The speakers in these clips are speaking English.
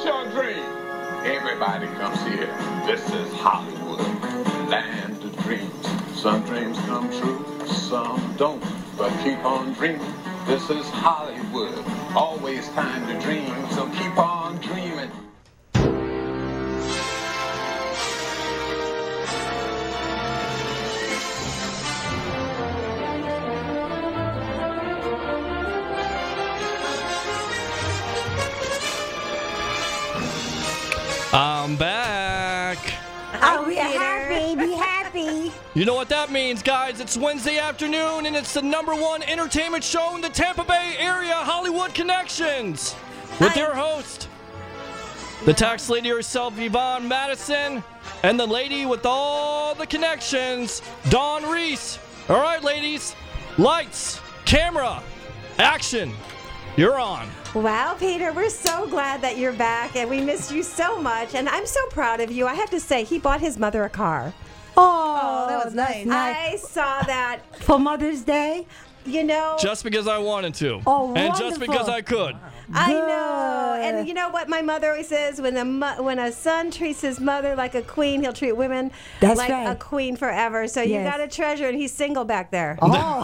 your dream? Everybody comes here. This is Hollywood, land of dreams. Some dreams come true, some don't. But keep on dreaming. This is Hollywood. Always time to dream, so keep on dreaming. I'm back. Oh, we're happy. Be happy. You know what that means, guys. It's Wednesday afternoon, and it's the #1 entertainment show in the Tampa Bay area, Hollywood Connections, with your host, the tax lady herself, Yvonne Madison, and the lady with all the connections, Dawn Reese. All right, ladies, lights, camera, action. You're on. Wow, Peter, we're so glad that you're back, and we missed you so much, and I'm so proud of you. I have to say, he bought his mother a car. Oh, that was nice. I saw that. For Mother's Day? You know. Just because I wanted to. Oh, and wonderful. just because I could. I know. And you know what my mother always says? When a son treats his mother like a queen, he'll treat women like a queen forever. So you got to treasure, and he's single back there. Oh.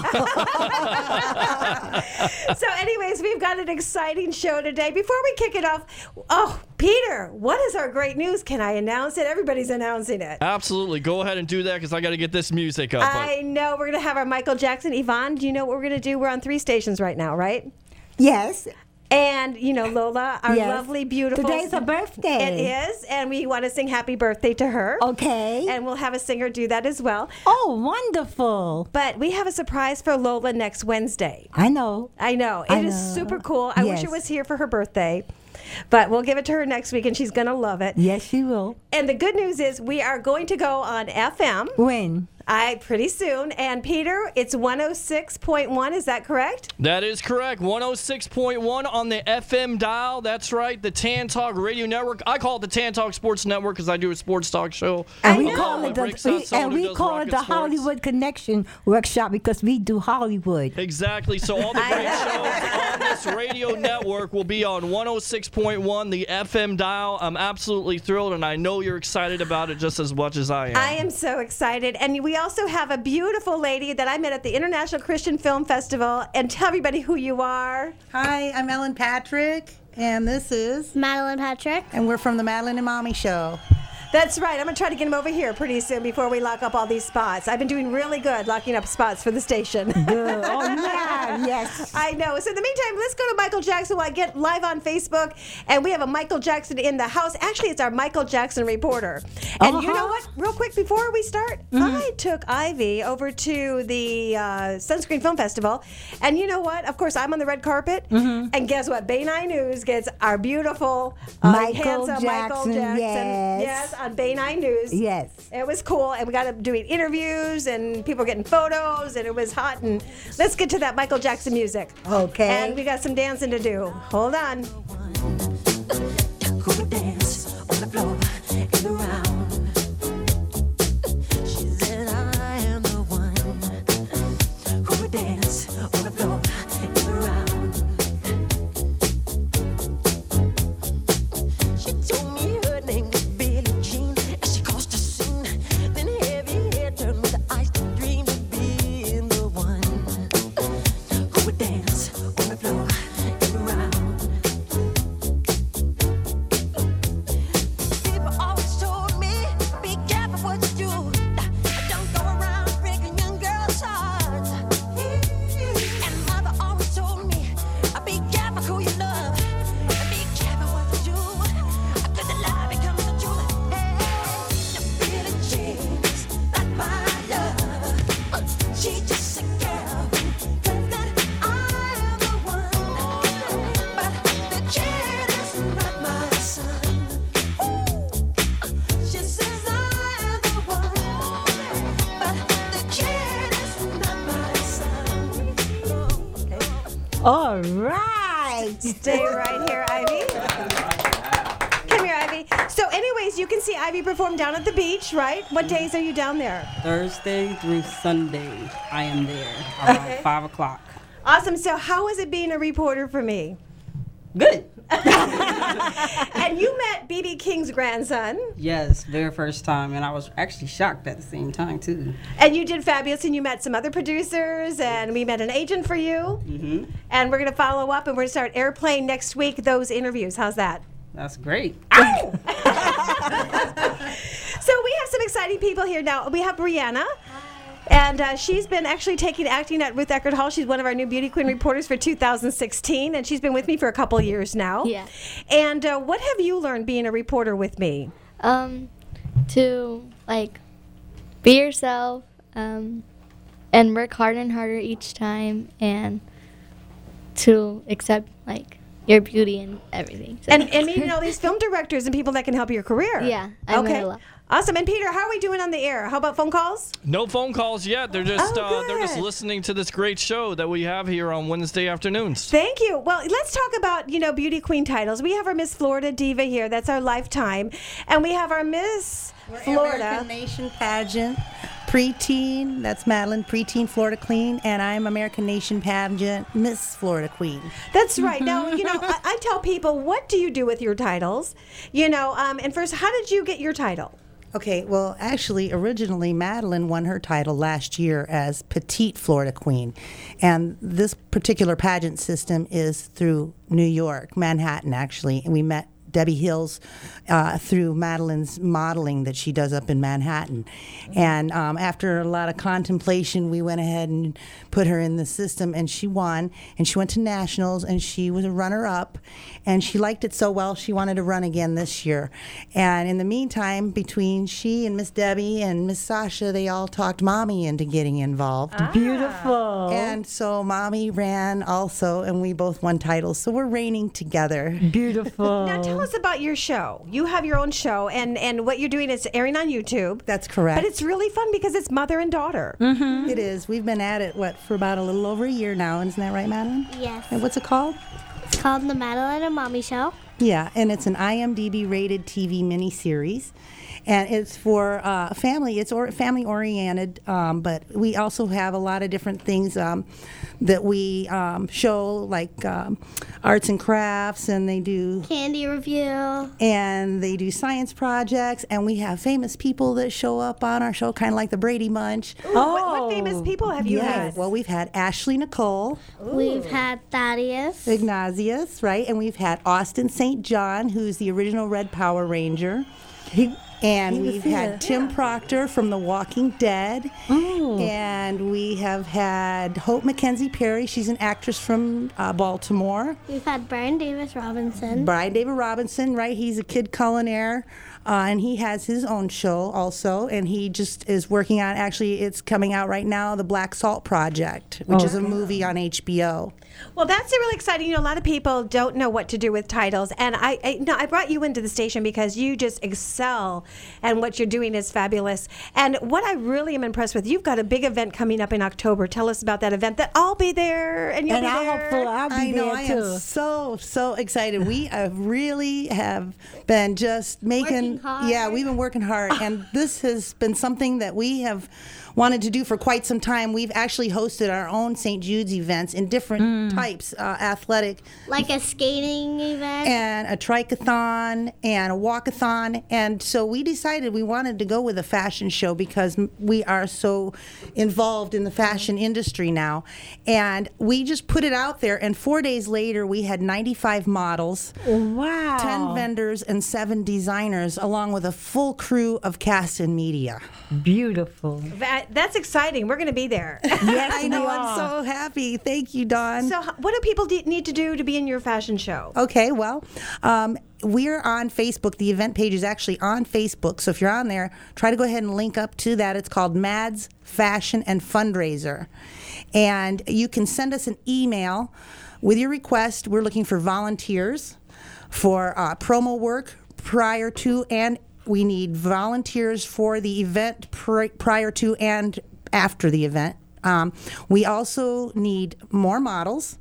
So anyways, we've got an exciting show today. Before we kick it off, Peter, what is our great news? Can I announce it? Everybody's announcing it. Absolutely. Go ahead and do that because I got to get this music up. I know. We're going to have our Michael Jackson. Yvonne, do you know what we're going to do? We're on 3 stations right now, right? Yes. And, you know, Lola, our lovely, beautiful. Today's her birthday. It is. And we want to sing happy birthday to her. Okay. And we'll have a singer do that as well. Oh, wonderful. But we have a surprise for Lola next Wednesday. I know. It is super cool. I wish it was here for her birthday. But we'll give it to her next week, and she's going to love it. Yes, she will. And the good news is we are going to go on FM. When? Pretty soon. And Peter, it's 106.1. Is that correct? That is correct. 106.1 on the FM dial. That's right. The Tan Talk Radio Network. I call it the Tan Talk Sports Network because I do a sports talk show. And we call it the Hollywood Connection Workshop because we do Hollywood. Exactly. So all the great shows on this radio network will be on 106.1, the FM dial. I'm absolutely thrilled, and I know you're excited about it just as much as I am. I am so excited. And we also have a beautiful lady that I met at the International Christian Film Festival. And tell everybody who you are. Hi, I'm Ellen Patrick, and this is Madeline Patrick. And we're from the Madeline and Mommy Show. That's right. I'm going to try to get him over here pretty soon before we lock up all these spots. I've been doing really good locking up spots for the station. Good. Oh, yeah. Yes. I know. So in the meantime, let's go to Michael Jackson while I get live on Facebook. And we have a Michael Jackson in the house. Actually, it's our Michael Jackson reporter. And you know what? Real quick, before we start, I took Ivy over to the Sunscreen Film Festival. And you know what? Of course, I'm on the red carpet. And guess what? Bay 9 News gets our beautiful, handsome Michael Jackson. Yes, on Bay 9 News. Yes. It was cool, and we got to doing interviews, and people were getting photos, and it was hot. And let's get to that Michael Jackson music. Okay. And we got some dancing to do. Hold on. Who would dance on the floor and around? She said, I am the one who would dance on the floor and around. She told me her name was Billie Jean as she crossed the scene. Then heavy hair turned with the eyes to dream of being the one who would dance on the floor and around. People always told me, be careful what you do. Don't go around breaking young girls' hearts. And mother always told me, be careful who you love. Be careful what you do. Could the lie become the truth? Hey, the Billie Jean's not my love. She just a girl who claims that I am the one. But the kid is not my son. She says I am the one. But the kid is not my son. All right. Stay right here, Ivy. Come here, Ivy. So anyways, you can see Ivy perform down at the beach, right? What days are you down there? Thursday through Sunday, I am there around 5 o'clock. Awesome. So how is it being a reporter for me? Good. And you met B.B. King's grandson. Yes, very first time, and I was actually shocked at the same time too. And you did fabulous, and you met some other producers, and we met an agent for you. Mm-hmm. And we're going to follow up, and we're going to start airplaying next week those interviews. How's that? That's great. Ow! So we have some exciting people here now. We have Brianna. And she's been actually taking acting at Ruth Eckerd Hall. She's one of our new Beauty Queen reporters for 2016, and she's been with me for a couple years now. Yeah. And what have you learned being a reporter with me? To like be yourself, and work harder and harder each time, and to accept like your beauty and everything. So. And meeting all these film directors and people that can help your career. Yeah, I met a lot. Awesome. And Peter, how are we doing on the air? How about phone calls? No phone calls yet. They're just listening to this great show that we have here on Wednesday afternoons. Thank you. Well, let's talk about, Beauty Queen titles. We have our Miss Florida Diva here. That's our lifetime. And we have our Miss Florida. American Nation Pageant, preteen. That's Madeline, preteen Florida Queen. And I'm American Nation Pageant, Miss Florida Queen. That's right. Now, I tell people, what do you do with your titles? And first, how did you get your title? Okay, well, actually, originally, Madeline won her title last year as Petite Florida Queen. And this particular pageant system is through New York, Manhattan, actually. And we met Debbie Hills through Madeline's modeling that she does up in Manhattan. And after a lot of contemplation, we went ahead and put her in the system, and she won. And she went to nationals, and she was a runner-up. And she liked it so well, she wanted to run again this year. And in the meantime, between she and Miss Debbie and Miss Sasha, they all talked Mommy into getting involved. Beautiful. And so Mommy ran also, and we both won titles. So we're reigning together. Beautiful. Now tell us about your show. You have your own show, and what you're doing is airing on YouTube. That's correct. But it's really fun because it's mother and daughter. Mm-hmm. It is. We've been at it, for about a little over a year now. Isn't that right, Madeline? Yes. And what's it called? It's called The Madeline and Mommy Show. Yeah, and it's an IMDb rated TV miniseries. And it's for family. It's family oriented, but we also have a lot of different things that we show, like arts and crafts, and they do Candy review. And they do science projects, and we have famous people that show up on our show, kind of like the Brady Bunch. Ooh, what famous people have you had? Well, we've had Ashley Nicole. Ooh. We've had Thaddeus. Ignatius, right? And we've had Austin St. John, who's the original Red Power Ranger. And we've had Tim Proctor from The Walking Dead. Oh. And we have had Hope Mackenzie Perry. She's an actress from Baltimore. We've had Brian Davis Robinson. Brian David Robinson, right? He's a kid culinary. And he has his own show also. And he just is working on, actually, it's coming out right now, The Black Salt Project, which is a movie on HBO. Well, that's really exciting. A lot of people don't know what to do with titles, and I brought you into the station because you just excel, and what you're doing is fabulous. And what I really am impressed with, you've got a big event coming up in October. Tell us about that event. That I'll be there, and you'll be there. I'll be I know. there I too. am so excited. We really have been just making. We've been working hard, and this has been something that we have wanted to do for quite some time. We've actually hosted our own St. Jude's events in different types, athletic. Like a skating event. And a triathlon and a walkathon. And so we decided we wanted to go with a fashion show because we are so involved in the fashion industry now. And we just put it out there, and 4 days later we had 95 models, Wow. 10 vendors, and 7 designers, along with a full crew of cast and media. Beautiful. That's exciting. We're going to be there. Yes, I know. we I'm are. so happy. Thank you, Dawn. So what do people need to do to be in your fashion show? Okay, well, we're on Facebook. The event page is actually on Facebook. So if you're on there, try to go ahead and link up to that. It's called Mads Fashion and Fundraiser. And you can send us an email with your request. We're looking for volunteers for promo work prior to, and we need volunteers for the event prior to and after the event. We also need more models,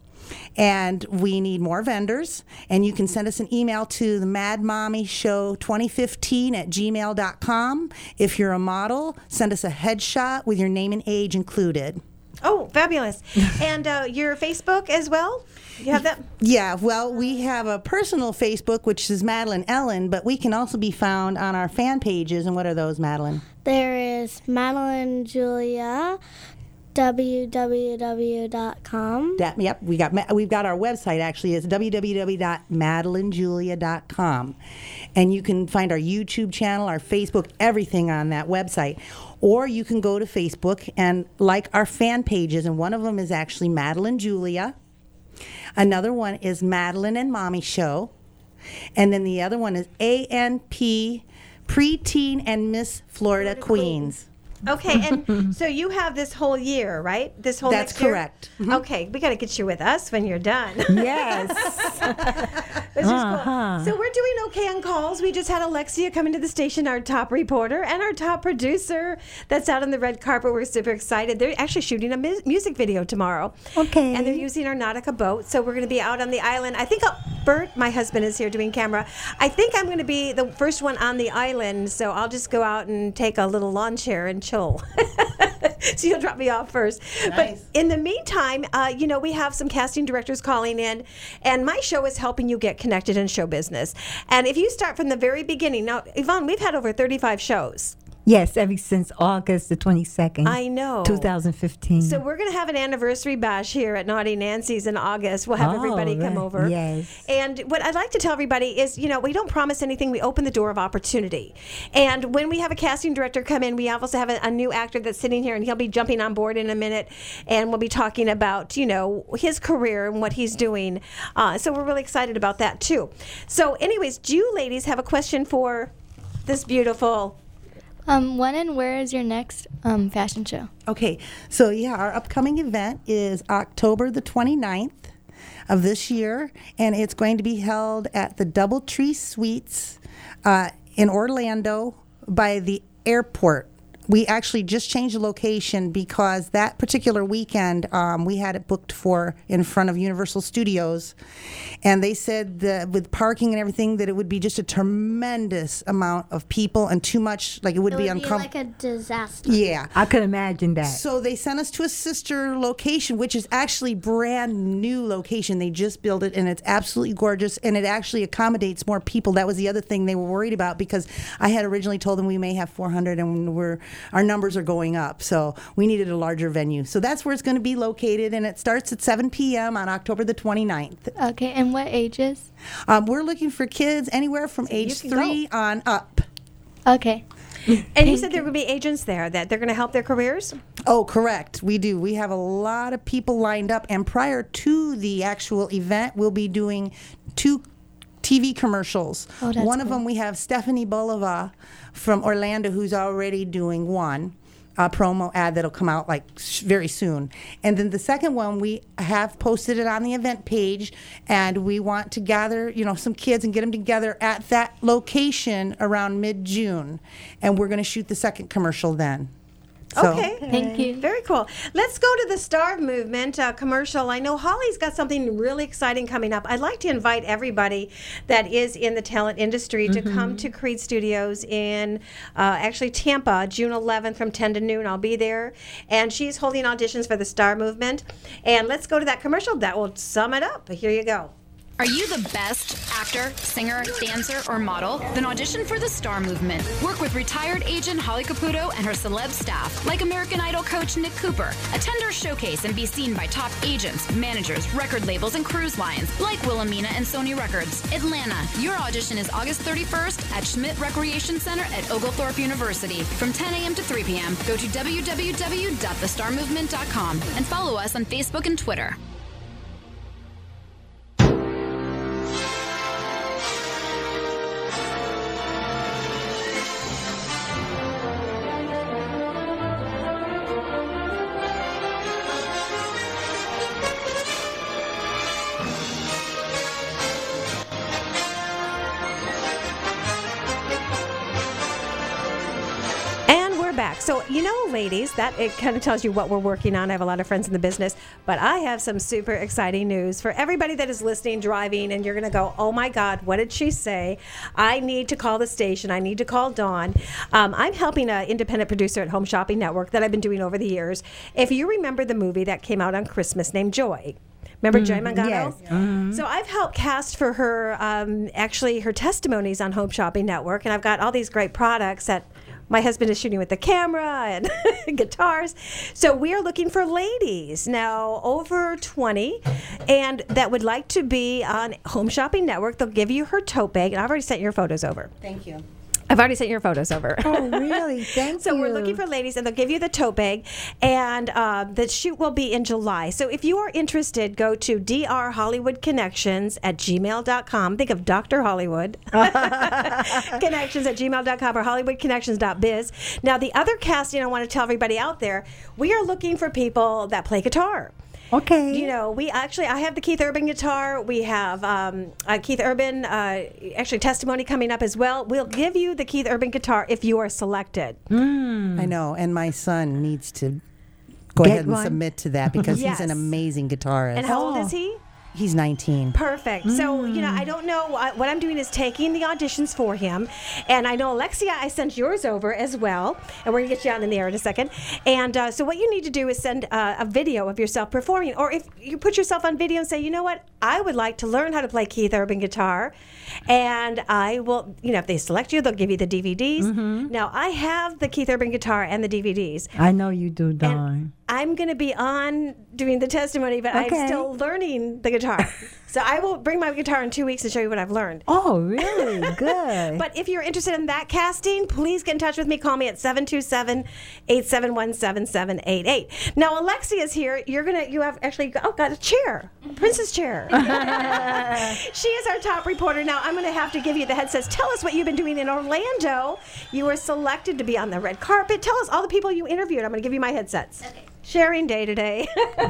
and we need more vendors. And you can send us an email to the Mad Mommy Show 2015 at gmail.com. If you're a model, send us a headshot with your name and age included. Oh, fabulous. And your Facebook as well? You have that? Yeah, well, we have a personal Facebook, which is Madeline Ellen, but we can also be found on our fan pages. And what are those, Madeline? There is Madeline Julia, www.com. Yep, we've got our website actually is www.madelinejulia.com, and you can find our YouTube channel, our Facebook, everything on that website. Or you can go to Facebook and like our fan pages, and one of them is actually Madeline Julia. Another one is Madeline and Mommy Show, and then the other one is ANP Preteen and Miss Florida Queens. Okay, and so you have this whole year, right? This whole That's next year? correct. Mm-hmm. Okay, we got to get you with us when you're done. Yes. This is cool. So we're doing okay on calls. We just had Alexia come into the station, our top reporter and our top producer that's out on the red carpet. We're super excited. They're actually shooting a music video tomorrow. Okay. And they're using our Nautica boat. So we're going to be out on the island. I think Bert, my husband, is here doing camera. I think I'm going to be the first one on the island. So I'll just go out and take a little lawn chair and chill. So you'll drop me off first. Nice. But in the meantime, we have some casting directors calling in, and my show is helping you get connected in show business. And if you start from the very beginning, now, Yvonne, we've had over 35 shows. Yes, ever since August the 22nd. I know. 2015. So we're going to have an anniversary bash here at Naughty Nancy's in August. We'll have everybody come over. Yes. And what I'd like to tell everybody is, we don't promise anything. We open the door of opportunity. And when we have a casting director come in, we also have a new actor that's sitting here, and he'll be jumping on board in a minute. And we'll be talking about, his career and what he's doing. So we're really excited about that, too. So anyways, do you ladies have a question for this beautiful... When and where is your next fashion show? Okay, so our upcoming event is October the 29th of this year, and it's going to be held at the Doubletree Suites in Orlando by the airport. We actually just changed the location because that particular weekend we had it booked for in front of Universal Studios, and they said that with parking and everything that it would be just a tremendous amount of people and too much, like it would be uncomfortable. Like a disaster. Yeah. I could imagine that. So they sent us to a sister location, which is actually brand new location. They just built it, and it's absolutely gorgeous, and it actually accommodates more people. That was the other thing they were worried about, because I had originally told them we may have 400, and our numbers are going up, so we needed a larger venue. So that's where it's going to be located, and it starts at 7 p.m. on October the 29th. Okay, and what ages? We're looking for kids anywhere from age 3 on up. Okay. And you said there would be agents there that they're going to help their careers? Oh, correct. We do. We have a lot of people lined up, and prior to the actual event, we'll be doing 2 TV commercials. Oh, that's one of cool. them, we have Stephanie Bulova from Orlando, who's already doing one promo ad that'll come out very soon. And then the second one, we have posted it on the event page, and we want to gather, some kids and get them together at that location around mid-June. And we're going to shoot the second commercial then. So, Okay. Thank you. Very cool. Let's go to the Starve Movement commercial. I know Holly's got something really exciting coming up. I'd like to invite everybody that is in the talent industry to come to Creed Studios in actually Tampa, June 11th from 10 to noon. I'll be there. And she's holding auditions for the Starve Movement. And let's go to that commercial. That will sum it up. Here you go. Are you the best actor, singer, dancer, or model? Then audition for the Star Movement. Work with retired agent Holly Caputo and her celeb staff, like American Idol coach Nick Cooper. Attend our showcase and be seen by top agents, managers, record labels, and cruise lines, like Wilhelmina and Sony Records. Atlanta, your audition is August 31st at Schmidt Recreation Center at Oglethorpe University from 10 a.m. to 3 p.m. Go to www.thestarmovement.com and follow us on Facebook and Twitter. So, ladies, that it kind of tells you what we're working on. I have a lot of friends in the business, but I have some super exciting news for everybody that is listening, driving, and you're going to go, oh my God, what did she say? I need to call the station. I need to call Dawn. I'm helping an independent producer at Home Shopping Network that I've been doing over the years. If you remember the movie that came out on Christmas named Joy. Remember Joy Mangano? Yes. Mm-hmm. So I've helped cast for her, actually, her testimonies on Home Shopping Network, and I've got all these great products that my husband is shooting with the camera and guitars. So we are looking for ladies now over 20 and that would like to be on Home Shopping Network. They'll give you her tote bag, and I've already sent your photos over. Thank you. I've already sent your photos over. Oh, really? Thank you. So we're looking for ladies, and they'll give you the tote bag, and the shoot will be in July. So if you are interested, go to drhollywoodconnections@gmail.com. Think of Dr. Hollywood. Connections@gmail.com or hollywoodconnections.biz. Now, the other casting I want to tell everybody out there, we are looking for people that play guitar. Okay. I have the Keith Urban guitar. We have Keith Urban, actually testimony coming up as well. We'll give you the Keith Urban guitar if you are selected. I know, and my son needs to go ahead and submit to that because Yes. he's an amazing guitarist. And how old is he? He's 19. Perfect. So, I don't know. What I'm doing is taking the auditions for him. And I know, Alexia, I sent yours over as well. And we're going to get you on in the air in a second. And so what you need to do is send a video of yourself performing. Or if you put yourself on video and say, you know what, I would like to learn how to play Keith Urban guitar. And I will, if they select you, they'll give you the DVDs. Now, I have the Keith Urban guitar and the DVDs. I know you do, Dawn. I'm going to be on doing the testimony, but I'm still learning the guitar. So I will bring my guitar in 2 weeks and show you what I've learned. Oh, really? Good. But if you're interested in that casting, please get in touch with me. Call me at 727-871-7788. Now, Alexia's here. You have actually got a chair, a princess chair. She is our top reporter. Now, I'm going to have to give you the headsets. Tell us what you've been doing in Orlando. You were selected to be on the red carpet. Tell us all the people you interviewed. I'm going to give you my headsets. Okay. Sharing day today.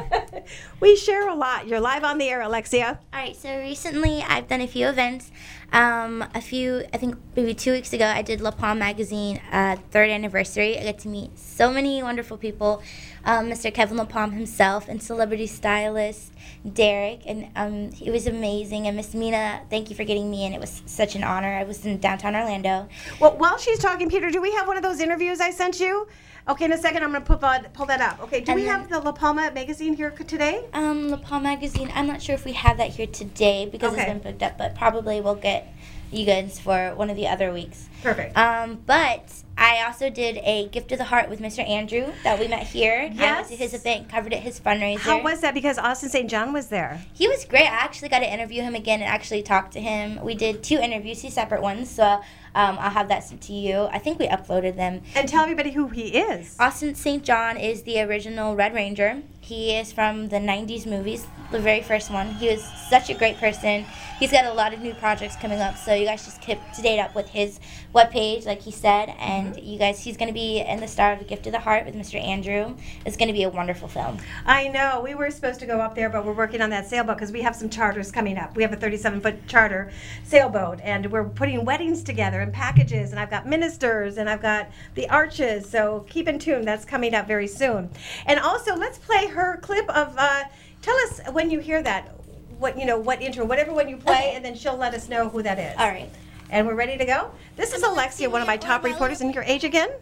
We share a lot. You're live on the air, Alexia. All right, so recently I've done a few events. I think maybe 2 weeks ago, I did La Palm Magazine 3rd anniversary. I got to meet so many wonderful people. Mr. Kevin La Palm himself and celebrity stylist Derek, and it was amazing. And Miss Mina, thank you for getting me in. It was such an honor. I was in downtown Orlando. Well, while she's talking, Peter, do we have one of those interviews I sent you? Okay, in a second, I'm going to pull that up. Okay, do we have the La Palma magazine here today? La Palma magazine, I'm not sure if we have that here today because it's been booked up, but probably we'll get you guys for one of the other weeks. Perfect. But I also did a Gift of the Heart with Mr. Andrew that we met here. Yes. I went to his event, covered at his fundraiser. How was that? Because Austin St. John was there. He was great. I actually got to interview him again and actually talk to him. We did 2 interviews, 2 separate ones, so I'll have that sent to you. I think we uploaded them. And tell everybody who he is. Austin St. John is the original Red Ranger. He is from the 90s movies, the very first one. He was such a great person. He's got a lot of new projects coming up, so you guys just keep to date up with his webpage, like he said. And you guys, he's going to be in the star of The Gift of the Heart with Mr. Andrew. It's going to be a wonderful film. I know. We were supposed to go up there, but we're working on that sailboat because we have some charters coming up. We have a 37-foot charter sailboat, and we're putting weddings together and packages, and I've got ministers, and I've got the arches, so keep in tune. That's coming up very soon. And also, let's play her clip of, tell us when you hear that, what intro, whatever one you play, and then she'll let us know who that is. All right. And we're ready to go? This is Alexia, one of my top reporters. And your age again?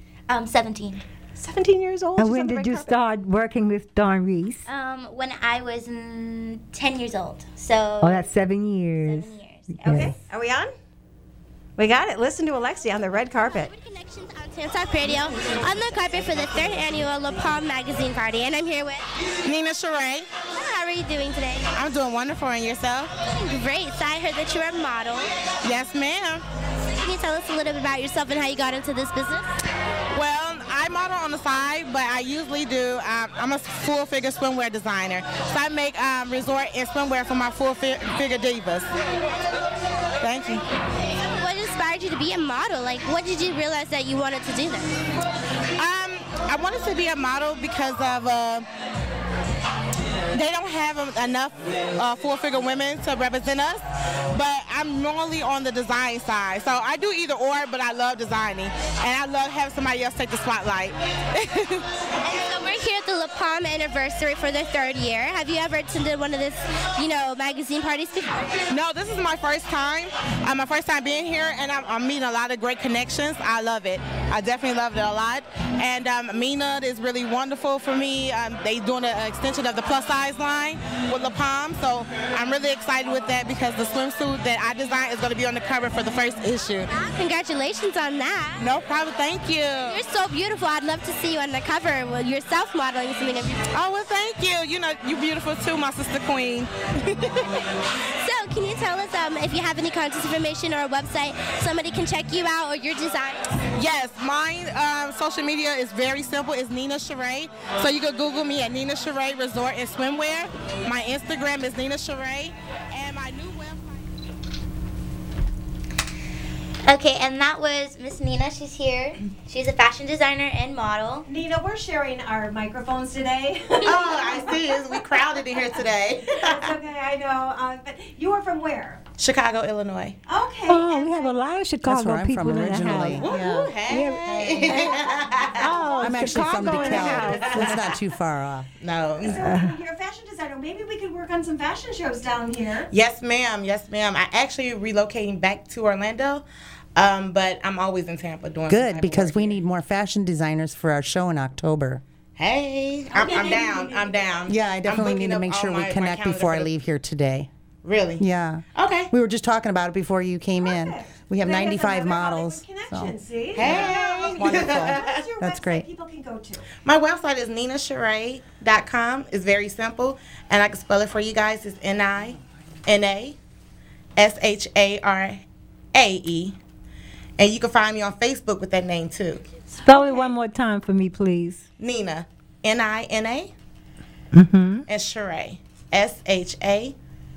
17. 17 years old. And when did you start working with Dawn Reese? When I was 10 years old. So. Oh, that's 7 years. 7 years. Yes. Okay. Are we on? We got it. Listen to Alexia on the red carpet. Connections on Tantalk Radio on the carpet for the 3rd annual La Palm Magazine Party. And I'm here with Nina Sheree. How are you doing today? I'm doing wonderful. And yourself? Great. So I heard that you're a model. Yes, ma'am. Can you tell us a little bit about yourself and how you got into this business? Well, I model on the side, but I usually do, I'm a full-figure swimwear designer. So I make resort and swimwear for my full-figure divas. Thank you. What inspired you to be a model? Like, what did you realize that you wanted to do that? I wanted to be a model because of they don't have enough full-figure women to represent us. But I'm normally on the design side. So I do either or, but I love designing. And I love having somebody else take the spotlight. So we're here at the La Palm anniversary for the 3rd year. Have you ever attended one of this, magazine parties before? No, this is my first time. My first time being here, and I'm meeting a lot of great connections. I love it. I definitely loved it a lot. And Mina is really wonderful for me. They doing an extension of the plus size line with La Palm, so I'm really excited with that because the swimsuit that I designed is going to be on the cover for the first issue. Congratulations on that. No problem. Thank you. You're so beautiful. I'd love to see you on the cover with yourself modeling something of yours. Oh, well, thank you. You're beautiful too, my sister queen. So, can you tell us if you have any contact information or a website somebody can check you out or your design? Yes, my social media is very simple. It's Nina Sheree. So you can Google me at Nina Sheree Resort and Swimwear. My Instagram is Nina Sheree. And my new Okay, and that was Miss Nina. She's here. She's a fashion designer and model. Nina, we're sharing our microphones today. Oh, I see. We crowded in here today. That's okay, I know. But you are from where? Chicago, Illinois. Okay. Oh, we have a lot of Chicago That's where I'm people from in originally. the house. Hey. Oh, I'm actually from Chicago in the DeKalb. house. That's not too far off. No. So you're a fashion designer. Maybe we could work on some fashion shows down here. Yes, ma'am. Yes, ma'am. I actually relocating back to Orlando. But I'm always in Tampa doing Good, because we need more fashion designers for our show in October. Hey, I'm down. I'm down. Yeah, I definitely need to make sure we connect before I leave here today. Really? Yeah. Okay. We were just talking about it before you came in. We have 95 models. So. See? Hey. Wonderful. What's your That's website great. people can go to? My website is ninasheree.com. It's very simple, and I can spell it for you guys. It's NINASHARAE. And you can find me on Facebook with that name too. Spell it one more time for me, please. Nina, NINA, Mm-hmm. and Sheree, SHARAE.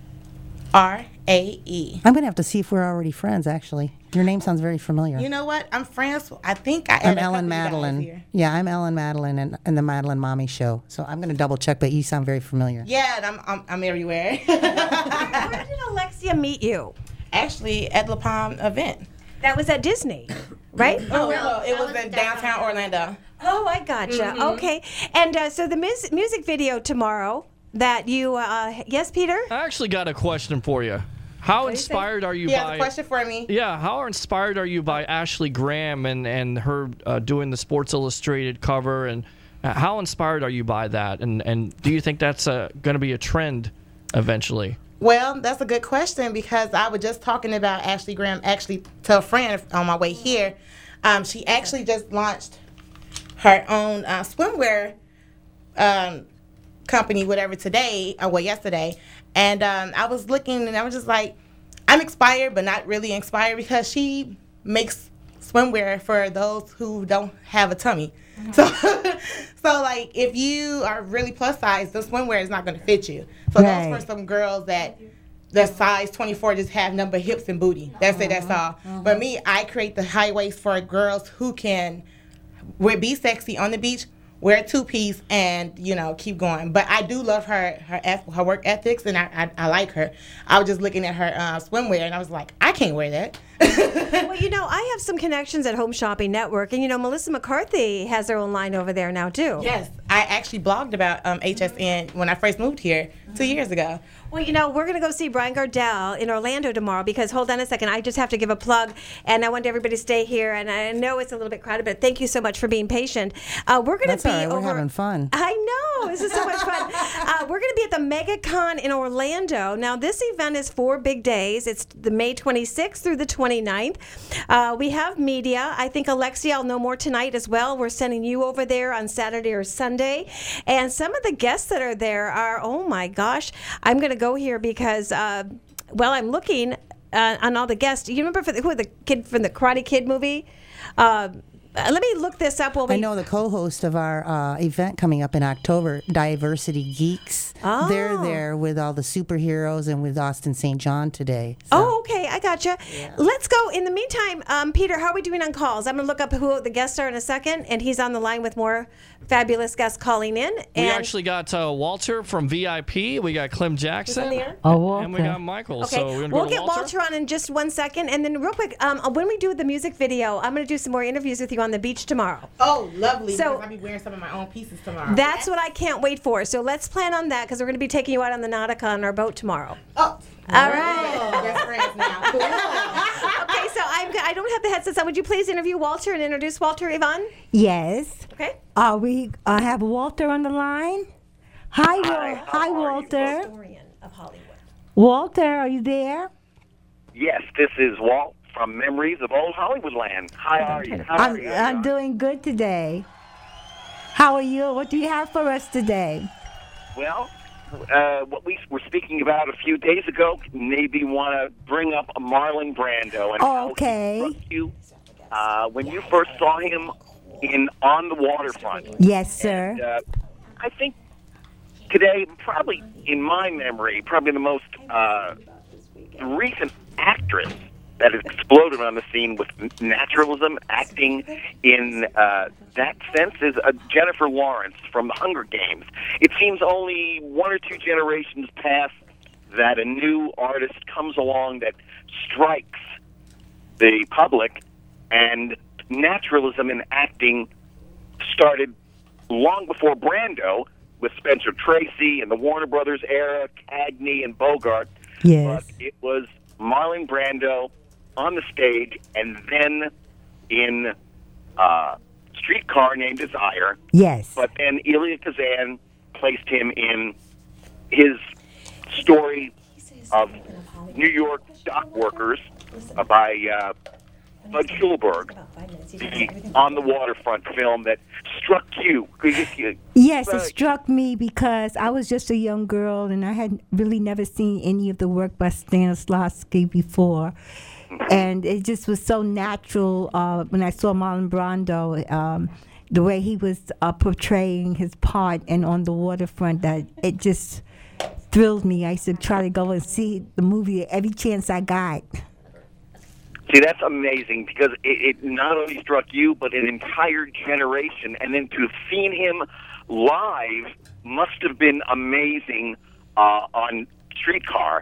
I'm going to have to see if we're already friends, actually. Your name sounds very familiar. You know what? I'm friends. I think I. I'm Ellen Madeline. Yeah, I'm Ellen Madeline and the Madeline Mommy Show. So I'm going to double check, but you sound very familiar. Yeah, I'm everywhere. Where did Alexia meet you? Actually, at La Palm event. That was at Disney, right? Oh, no, it was in downtown Orlando. Oh, I gotcha. Mm-hmm. Okay. And so the music video tomorrow that you, yes, Peter? I actually got a question for you. How inspired are you by... You have a question for me? Yeah, how inspired are you by Ashley Graham and her doing the Sports Illustrated cover? And how inspired are you by that? And do you think that's going to be a trend eventually? Well, that's a good question because I was just talking about Ashley Graham actually to a friend on my way here. She actually just launched her own swimwear company, whatever, yesterday. And I was looking and I was just like, I'm inspired, but not really inspired because she makes swimwear for those who don't have a tummy. Mm-hmm. So like, if you are really plus size, the swimwear is not going to fit you. So Right. those for some girls that the size 24 just have number hips and booty. That's it. That's all. But me, I create the high waist for girls who can be sexy on the beach, wear a two-piece, and keep going. But I do love her work ethics, and I like her. I was just looking at her swimwear, and I was like, I can't wear that. Well, I have some connections at Home Shopping Network, and Melissa McCarthy has her own line over there now too. Yes, I actually blogged about HSN when I first moved here 2 years ago. Well, we're going to go see Brian Gardell in Orlando tomorrow because, hold on a second, I just have to give a plug, and I want everybody to stay here, and I know it's a little bit crowded, but thank you so much for being patient. We're going to That's be all right. over... We're having fun. I know. This is so much fun. We're going to be at the MegaCon in Orlando. Now, this event is 4 big days. It's the May 26th through the 29th. We have media. I think, Alexia, I'll know more tonight as well. We're sending you over there on Saturday or Sunday. And some of the guests that are there are, oh, my gosh. I'm going to go here because, I'm looking on all the guests. You remember who the kid from the Karate Kid movie? let me look this up. I know the co-host of our event coming up in October, Diversity Geeks. Oh. They're there with all the superheroes and with Austin St. John today. So. Oh, okay. I gotcha. Let's go. In the meantime, Peter, how are we doing on calls? I'm going to look up who the guests are in a second, and he's on the line with more fabulous guests calling in. We actually got Walter from VIP. We got Clem Jackson. Oh, Walter. And we got Michael. Okay, So we're gonna we'll go to get Walter on in just 1 second. And then real quick, when we do the music video, I'm going to do some more interviews with you on the beach tomorrow. Oh, lovely. So- because I'll be wearing some of my own pieces tomorrow. That's what I can't wait for. So let's plan on that because we're going to be taking you out on the Nautica on our boat tomorrow. Oh. All right. Best friends now. Cool. Okay, so I don't have the headsets on. Would you please interview Walter and introduce Walter, Yvonne? Yes. Okay. We have Walter on the line. Hi, Walter. Historian of Hollywood. Walter, are you there? Yes, this is Walt from Memories of Old Hollywoodland. How are you? How are you? I'm doing good today. How are you? What do you have for us today? Well, what we were speaking about a few days ago, maybe want to bring up Marlon Brando and how he struck you when you first saw him in On the Waterfront. Yes, sir. And, I think today, probably in my memory, probably the most recent actress that has exploded on the scene with naturalism, acting in that sense, is Jennifer Lawrence from The Hunger Games. It seems only one or two generations past that a new artist comes along that strikes the public, and naturalism in acting started long before Brando, with Spencer Tracy and the Warner Brothers era, Cagney and Bogart. Yes. But it was Marlon Brando on the stage, and then in Streetcar Named Desire. Yes. But then Elia Kazan placed him in his story of New York dock workers by Bud Schulberg, the On the Waterfront film that struck you. Yes, it struck me because I was just a young girl and I had really never seen any of the work by Stanislavski before. And it just was so natural when I saw Marlon Brando, the way he was portraying his part and On the Waterfront, that it just thrilled me. I used to try to go and see the movie every chance I got. See, that's amazing because it not only struck you, but an entire generation. And then to have seen him live must have been amazing on Streetcar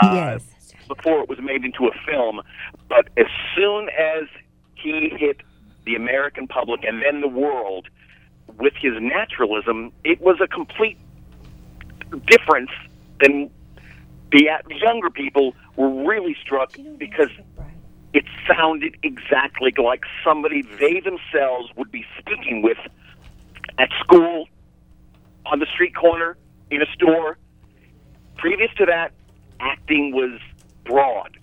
before it was made into a film. But as soon as he hit the American public and then the world with his naturalism, it was a complete difference than the younger people were really struck because it sounded exactly like somebody they themselves would be speaking with at school, on the street corner, in a store. Previous to that, acting was broad,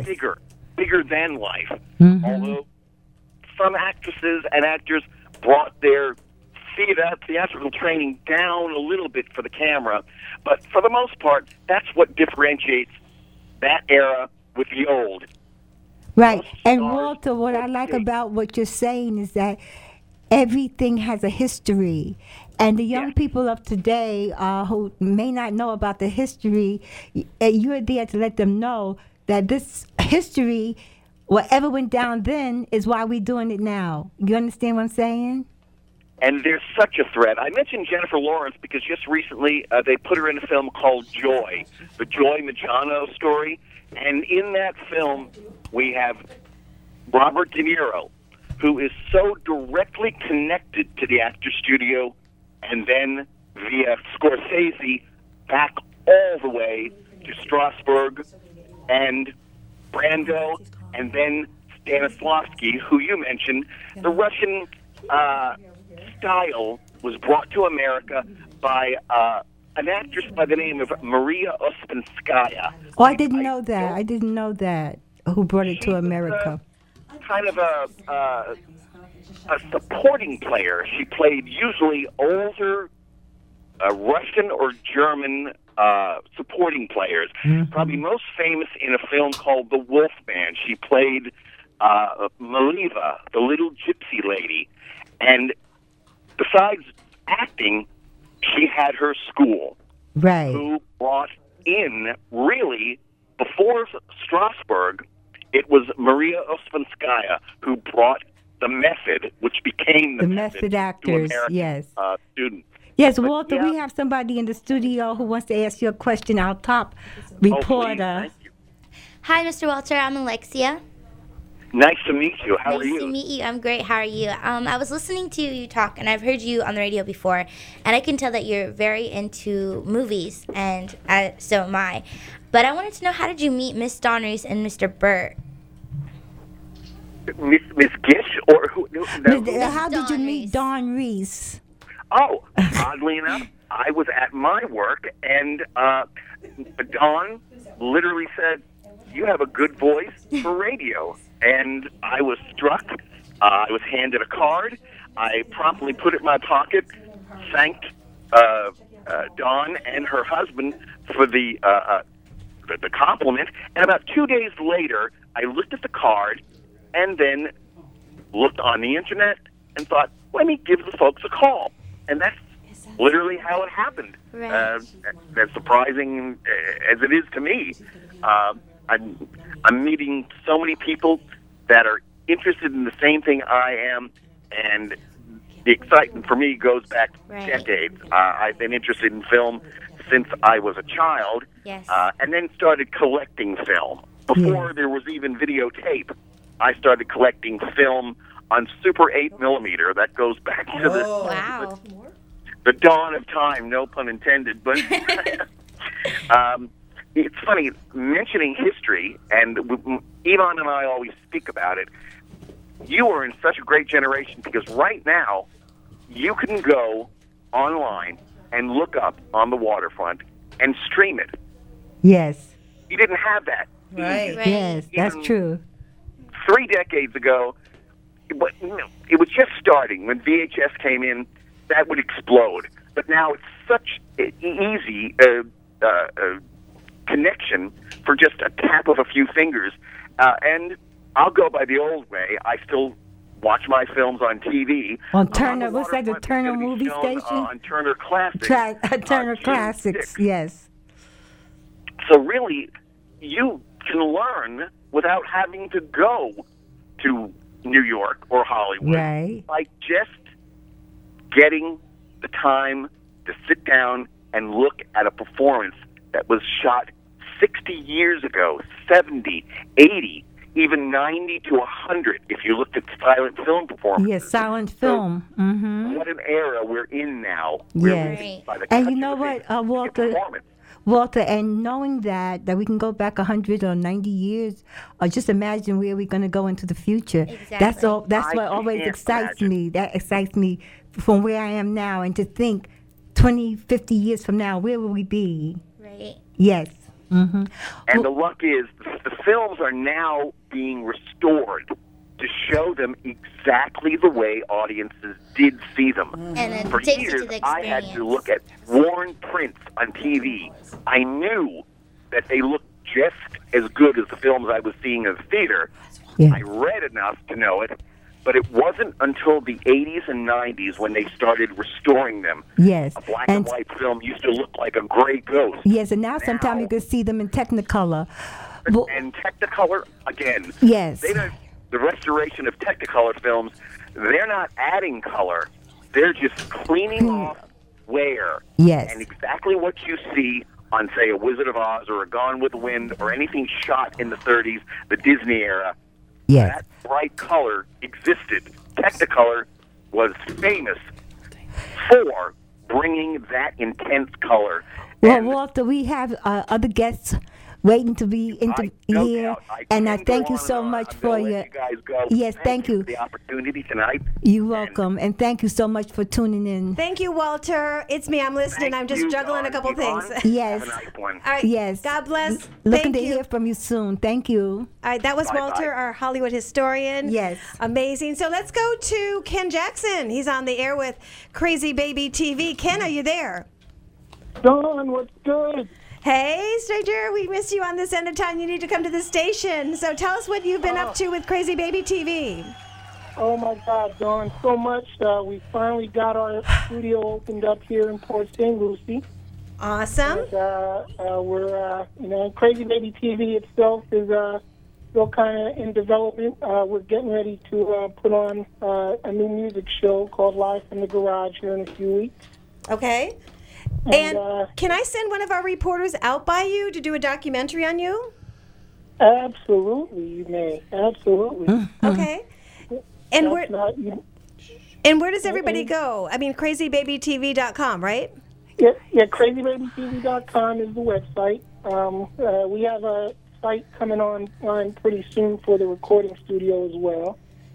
bigger than life. Mm-hmm. Although some actresses and actors brought their theatrical training down a little bit for the camera, but for the most part, that's what differentiates that era with the old. Right. And Walter, what I like about what you're saying is that everything has a history. And the young people of today who may not know about the history, you're there to let them know that this history, whatever went down then, is why we're doing it now. You understand what I'm saying? And there's such a thread. I mentioned Jennifer Lawrence because just recently they put her in a film called Joy, the Joy Maggiano story. And in that film, we have Robert De Niro, who is so directly connected to the Actors Studio, and then via Scorsese back all the way to Strasbourg and Brando, and then Stanislavski, who you mentioned. The Russian style was brought to America by an actress by the name of Maria Ospinskaya. Oh, I didn't know that. I didn't know that. Who brought it to America? Kind of a supporting player. She played usually older Russian or German supporting players. Mm-hmm. Probably most famous in a film called The Wolf Man. She played Maliva, the little gypsy lady. And besides acting, she had her school. Right. Who brought in, really, before Strasberg, it was Maria Osmanskaya who brought the method, which became the method to actors, American, yes. Students. Yes, But, Walter, yeah. we have somebody in the studio who wants to ask you a question, our top reporter. Hi, Mr. Walter. I'm Alexia. Nice to meet you. How are Nice you? to meet you. I'm great. How are you? I was listening to you talk, and I've heard you on the radio before, and I can tell that you're very into movies, and so am I. But I wanted to know, how did you meet Miss Dawn Reese and Mr. Burt? Miss Gish or who? No, How did you meet Dawn Reese? Oh, oddly enough, I was at my work, and Dawn literally said, "You have a good voice for radio." And I was struck. I was handed a card. I promptly put it in my pocket, thanked Dawn and her husband for the compliment. And about 2 days later, I looked at the card and then looked on the internet and thought, let me give the folks a call. And that's literally how it happened. Right. As surprising as it is to me. I'm meeting so many people that are interested in the same thing I am, and the excitement for me goes back decades. I've been interested in film since I was a child, and then started collecting film. Before there was even videotape, I started collecting film on Super 8 millimeter. That goes back to the dawn of time, no pun intended. But it's funny, mentioning history, and Yvonne and I always speak about it. You are in such a great generation because right now you can go online and look up on the waterfront and stream it. Yes. You didn't have that. Right. Yes, that's true. 3 decades ago, it was just starting. When VHS came in, that would explode. But now it's such an easy connection for just a tap of a few fingers. And I'll go by the old way. I still watch my films on TV. On Turner, what's that, the Turner movie station? On Turner Classics. Turner Classics, yes. So really, you can learn without having to go to New York or Hollywood. Right. By just getting the time to sit down and look at a performance that was shot 60 years ago, 70, 80, even 90 to 100 if you looked at silent film performances. Yes, silent film. So what an era we're in now. Yes. And you know what, Walter, and knowing that we can go back 100 or 90 years, or just imagine where we're going to go into the future. Exactly. That's what always excites me. That excites me from where I am now, and to think 20, 50 years from now, where will we be? Right. Yes. And the luck is the films are now being restored to show them exactly the way audiences did see them. And it For takes you years, to the I had experience. to look at worn prints on TV. I knew that they looked just as good as the films I was seeing in the theater. Yeah. I read enough to know it, but it wasn't until the 80s and 90s when they started restoring them. Yes. A black and white film used to look like a gray ghost. Yes, and now sometimes you can see them in Technicolor. And Technicolor, again. Yes. The restoration of Technicolor films, they're not adding color. They're just cleaning off wear. Yes. And exactly what you see on, say, A Wizard of Oz or A Gone with the Wind or anything shot in the 30s, the Disney era, that bright color existed. Technicolor was famous for bringing that intense color. Well, Walter, we have other guests waiting to be here, and I thank you so much for your. Yes, thank you. For the opportunity tonight. You're welcome, and thank you so much for tuning in. Thank you, Walter. It's me. I'm listening. I'm just juggling a couple things. Yes. All right. Yes. God bless. Looking Thank to you. hear from you soon. Thank you. All right, that was Bye-bye. Walter, our Hollywood historian. Yes. Amazing. So let's go to Ken Jackson. He's on the air with Crazy Baby TV. Ken, are you there? Dawn, what's good? Hey, stranger, we missed you on this end of town. You need to come to the station. So tell us what you've been up to with Crazy Baby TV. Oh my God, Dawn, so much. We finally got our studio opened up here in Port St. Lucie. Awesome. And, we're, Crazy Baby TV itself is still kind of in development. We're getting ready to put on a new music show called Live from the Garage here in a few weeks. Okay. And can I send one of our reporters out by you to do a documentary on you? Absolutely, you may. Absolutely. Okay. And where does everybody go? I mean, crazybabytv.com, right? Yeah, crazybabytv.com is the website. We have a site coming online pretty soon for the recording studio as well.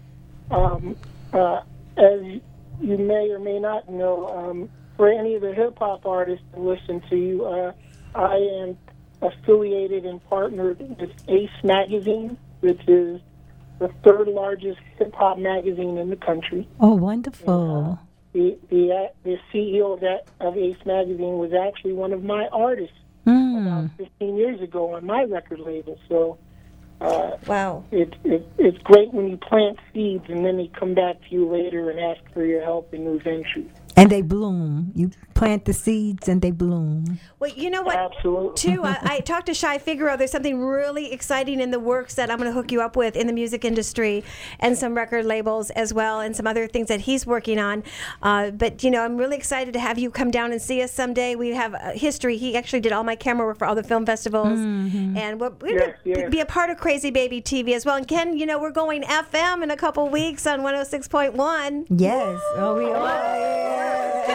As you may or may not know, for any of the hip-hop artists to listen to, I am affiliated and partnered with Ace Magazine, which is the third largest hip-hop magazine in the country. Oh, wonderful. The CEO of Ace Magazine was actually one of my artists about 15 years ago on my record label. So, wow, it's great when you plant seeds and then they come back to you later and ask for your help in new ventures. And they bloom. You plant the seeds and they bloom. Well, you know what? Absolutely. Too, I talked to Shai Figaro. There's something really exciting in the works that I'm going to hook you up with in the music industry and some record labels as well and some other things that he's working on. But, I'm really excited to have you come down and see us someday. We have a history. He actually did all my camera work for all the film festivals. And we'll be a part of Crazy Baby TV as well. And Ken, we're going FM in a couple weeks on 106.1. Yes. Oh, we are.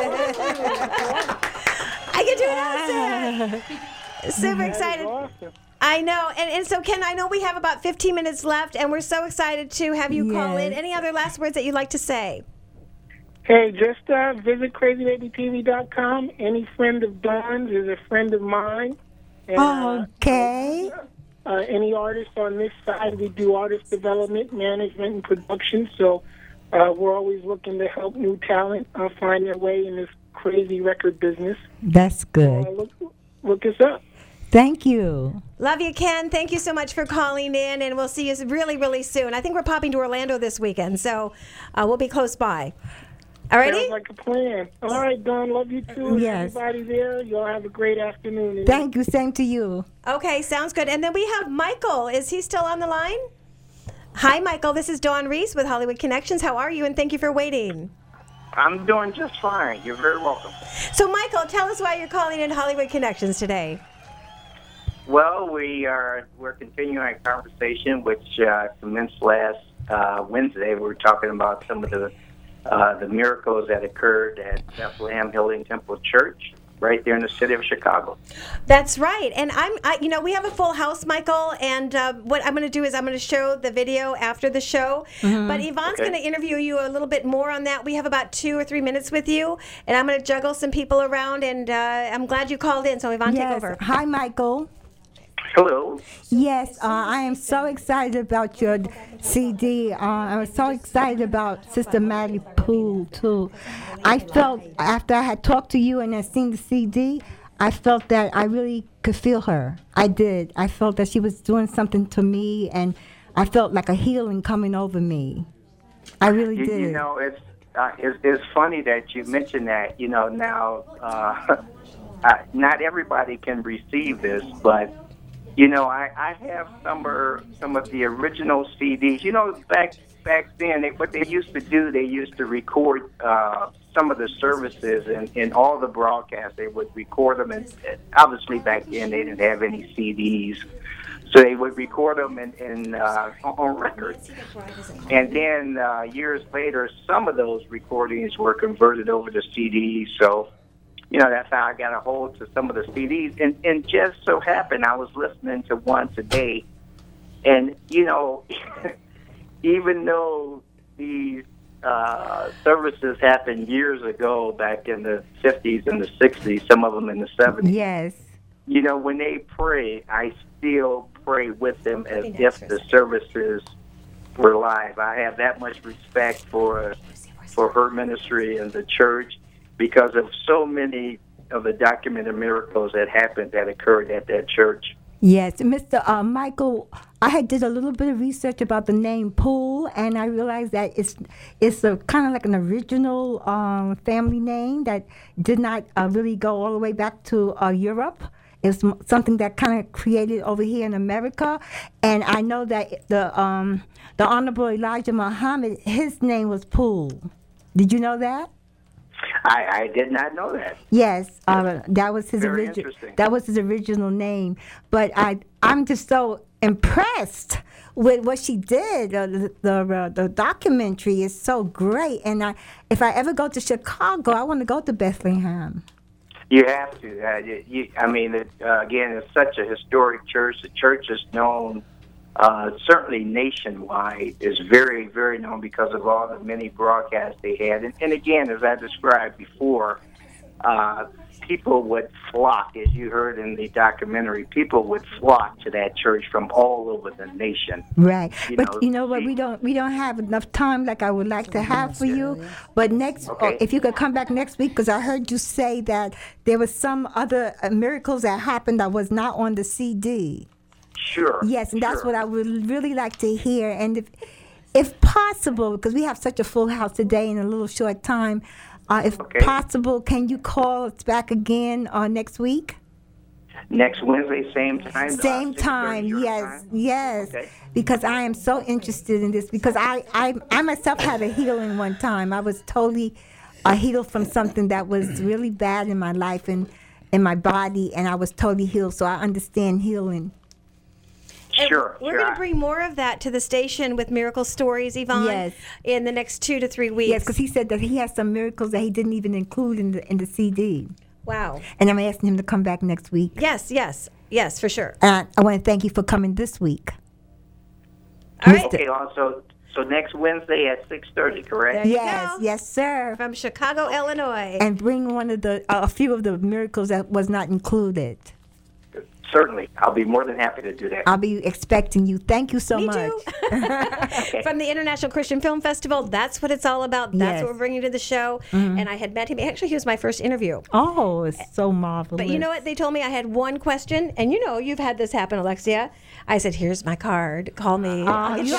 I get to announce it. Super excited. Awesome. I know. And so, Ken, I know we have about 15 minutes left, and we're so excited to have you call in. Any other last words that you'd like to say? Hey, just visit crazybabytv.com. Any friend of Dawn's is a friend of mine. And, okay. Any artist on this side, we do artist development, management, and production. So we're always looking to help new talent find their way in this crazy record business. That's good. Look us up. Thank you. Love you, Ken. Thank you so much for calling in, and we'll see you really, really soon. I think we're popping to Orlando this weekend, so we'll be close by. All righty? Sounds like a plan. All right, Dawn. Love you too. Yes. Everybody there, y'all have a great afternoon. Thank you. Same to you. Okay, sounds good. And then we have Michael. Is he still on the line? Hi, Michael. This is Dawn Reese with Hollywood Connections. How are you? And thank you for waiting. I'm doing just fine. You're very welcome. So, Michael, tell us why you're calling in Hollywood Connections today. Well, we're continuing our conversation, which commenced last Wednesday. We were talking about some of the miracles that occurred at Bethlehem Healing Temple Church, right there in the city of Chicago. That's right. And we have a full house, Michael, and what I'm going to do is I'm going to show the video after the show. But Yvonne's going to interview you a little bit more on that. We have about 2 or 3 minutes with you, and I'm going to juggle some people around, and I'm glad you called in. So, Yvonne, take over. Hi, Michael. Hello. Yes, I am so excited about your CD. I'm so excited about Sister Maddie Poole, too. I felt, after I had talked to you and I seen the CD, I felt that I really could feel her. I did. I felt that she was doing something to me, and I felt like a healing coming over me. I really did. It's funny that you mentioned that. Now, not everybody can receive this, but I have some of the original CDs. Back then, what they used to do, they used to record some of the services and all the broadcasts. They would record them, and obviously back then they didn't have any CDs, so they would record them on records. And then years later, some of those recordings were converted over to CDs. So. That's how I got a hold to some of the CDs. And just so happened, I was listening to one today. And, even though these services happened years ago, back in the 50s and the 60s, some of them in the 70s. Yes. When they pray, I still pray with them as if the services were live. I have that much respect for her ministry and the church, because of so many of the documented miracles that occurred at that church. Yes, Mr. Michael, I did a little bit of research about the name Poole, and I realized that it's a kind of like an original family name that did not really go all the way back to Europe. It's something that kind of created over here in America, and I know that the Honorable Elijah Muhammad, his name was Poole. Did you know that? I did not know that. Yes, that was his Very original. interesting. That was his original name. But I'm just so impressed with what she did. The documentary is so great, and if I ever go to Chicago, I want to go to Bethlehem. You have to. Again, it's such a historic church. The church is known, certainly nationwide, is very, very known because of all the many broadcasts they had. And again, as I described before, people would flock, as you heard in the documentary, people would flock to that church from all over the nation. Right. But you know what? We don't have enough time like I would like to have for you. But if you could come back next week, because I heard you say that there was some other miracles that happened that was not on the CD. Sure. Yes, and that's what I would really like to hear. And if possible, because we have such a full house today in a little short time, if possible, can you call us back again next week? Next Wednesday, same time? Same time, yes. Okay. Because I am so interested in this, because I myself had a healing one time. I was totally healed from something that was really bad in my life and in my body, and I was totally healed, so I understand healing. Sure. We're going to bring more of that to the station with miracle stories, Yvonne, in the next 2 to 3 weeks. Yes, because he said that he has some miracles that he didn't even include in the CD. Wow. And I'm asking him to come back next week. Yes, for sure. And I want to thank you for coming this week. All right. Okay, also, so next Wednesday at 6:30, correct? Yes, sir. From Chicago, Illinois. And bring one of a few of the miracles that was not included. Certainly. I'll be more than happy to do that. I'll be expecting you. Thank you so much. From the International Christian Film Festival, that's what it's all about. That's what we're bringing to the show. And I had met him. Actually, he was my first interview. Oh, it's so marvelous. But you know what? They told me I had one question. And you've had this happen, Alexia. I said, here's my card. Call me. She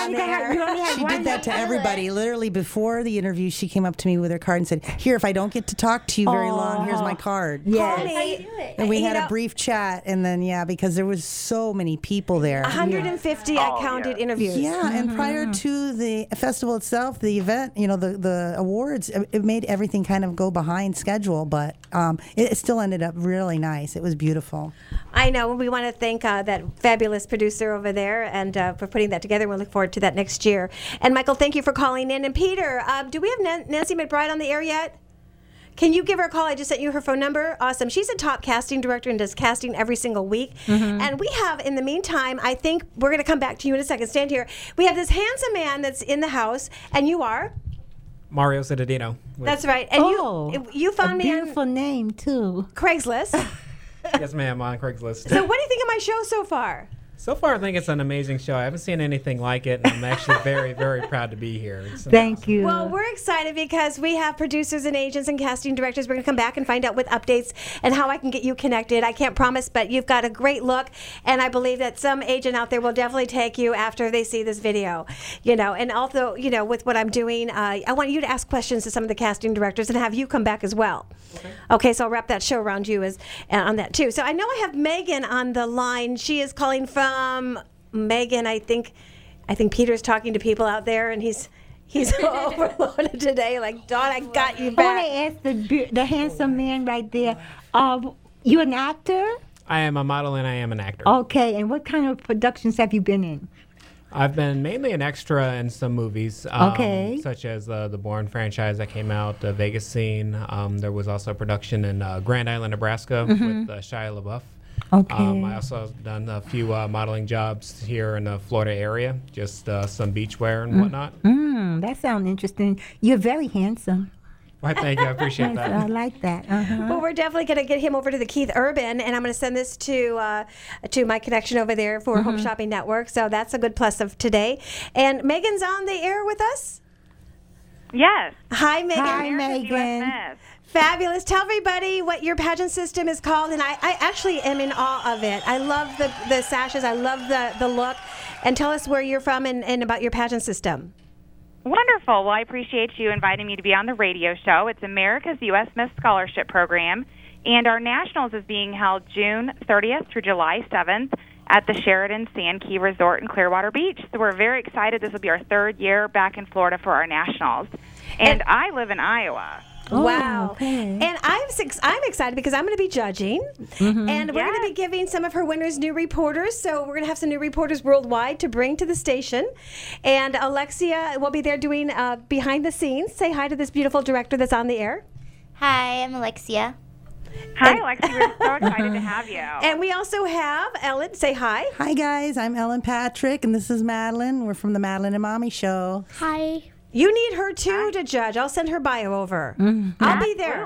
did that to everybody. Literally, before the interview, she came up to me with her card and said, here, if I don't get to talk to you very long, here's my card. Call me. And we had a brief chat, and then, because there was so many people there. 150, I counted interviews. Yeah, and prior to the festival itself, the event, the awards, it made everything kind of go behind schedule, but it still ended up really nice. It was beautiful. I know. We want to thank that fabulous producer over there and for putting that together. We'll look forward to that next year. And Michael, thank you for calling in. And Peter, do we have Nancy McBride on the air yet? Can you give her a call? I just sent you her phone number. Awesome. She's a top casting director and does casting every single week. And we have, in the meantime, I think we're going to come back to you in a second. Stand here. We have this handsome man that's in the house, and you are? Mario Cittadino. That's right. And you found me on beautiful name, too. Craigslist. Yes, ma'am, on Craigslist. So what do you think of my show so far? So far, I think it's an amazing show. I haven't seen anything like it, and I'm actually very, very proud to be here. Thank you. Well, we're excited because we have producers and agents and casting directors. We're going to come back and find out with updates and how I can get you connected. I can't promise, but you've got a great look, and I believe that some agent out there will definitely take you after they see this video. And also, with what I'm doing, I want you to ask questions to some of the casting directors and have you come back as well. Okay, so I'll wrap that show around you on that too. So I know I have Megan on the line. She is calling from Megan. I think Peter's talking to people out there, and he's overloaded today. Like, Dawn, I got you back. I want to ask the handsome man right there. You an actor? I am a model and I am an actor. Okay, and what kind of productions have you been in? I've been mainly an extra in some movies, such as the Bourne franchise that came out, the Vegas Scene. There was also a production in Grand Island, Nebraska with Shia LaBeouf. Okay. I also have done a few modeling jobs here in the Florida area, just some beachwear and whatnot. That sounds interesting. You're very handsome. Well, thank you. I appreciate that. I like that. Well, we're definitely going to get him over to the Keith Urban, and I'm going to send this to my connection over there for Home Shopping Network. So that's a good plus of today. And Megan's on the air with us? Yes. Hi, Megan. Hi, Megan. Fabulous. Tell everybody what your pageant system is called, and I actually am in awe of it. I love the sashes. I love the look. And tell us where you're from and about your pageant system. Wonderful. Well, I appreciate you inviting me to be on the radio show. It's America's U.S. Miss Scholarship Program, and our Nationals is being held June 30th through July 7th at the Sheridan Sand Key Resort in Clearwater Beach. So we're very excited. This will be our third year back in Florida for our Nationals. And I live in Iowa. Wow. Okay. And I'm excited because I'm going to be judging. And we're going to be giving some of her winners new reporters. So we're going to have some new reporters worldwide to bring to the station. And Alexia will be there doing behind the scenes. Say hi to this beautiful director that's on the air. Hi, I'm Alexia. Hi, Alexia. We're so excited to have you. And we also have Ellen. Say hi. Hi, guys. I'm Ellen Patrick, and this is Madeline. We're from the Madeline and Mommy Show. Hi. You need her, too, to judge. I'll send her bio over. I'll be there.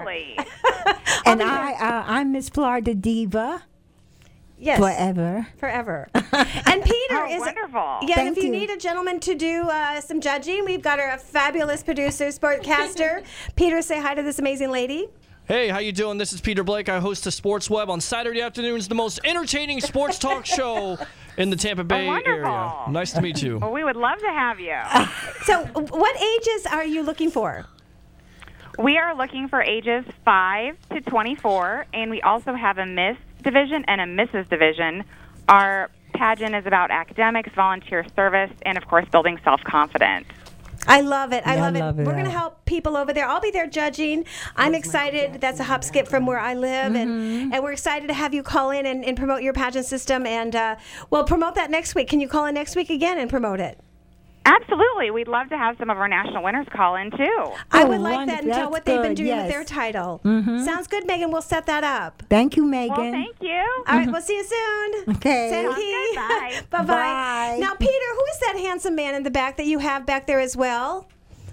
And I'm Miss Florida Diva. Yes. Forever. And Peter is wonderful. Yeah, Thank and if you you. need a gentleman to do some judging, we've got our fabulous producer, sportcaster. Peter, say hi to this amazing lady. Hey, how you doing? This is Peter Blake. I host the Sports Web on Saturday afternoons, the most entertaining sports talk show in the Tampa Bay area. Nice to meet you. Well, we would love to have you. So, what ages are you looking for? We are looking for ages 5 to 24, and we also have a Miss division and a Mrs. division. Our pageant is about academics, volunteer service, and, of course, building self-confidence. I love it. I Yeah, love I it. love We're that. going to help people over there. I'll be there judging. I'm excited. That's a hop skip from where I live. And we're excited to have you call in and promote your pageant system. And we'll promote that next week. Can you call in next week again and promote it? Absolutely. We'd love to have some of our national winners call in, too. I would like that and tell That's what they've been good, doing with yes. their title. Sounds good, Megan. We'll set that up. Thank you, Megan. Well, thank you. All right, we'll see you soon. Okay. Thank you. Bye. Bye-bye. Bye. Now, Peter, who is that handsome man in the back that you have back there as well?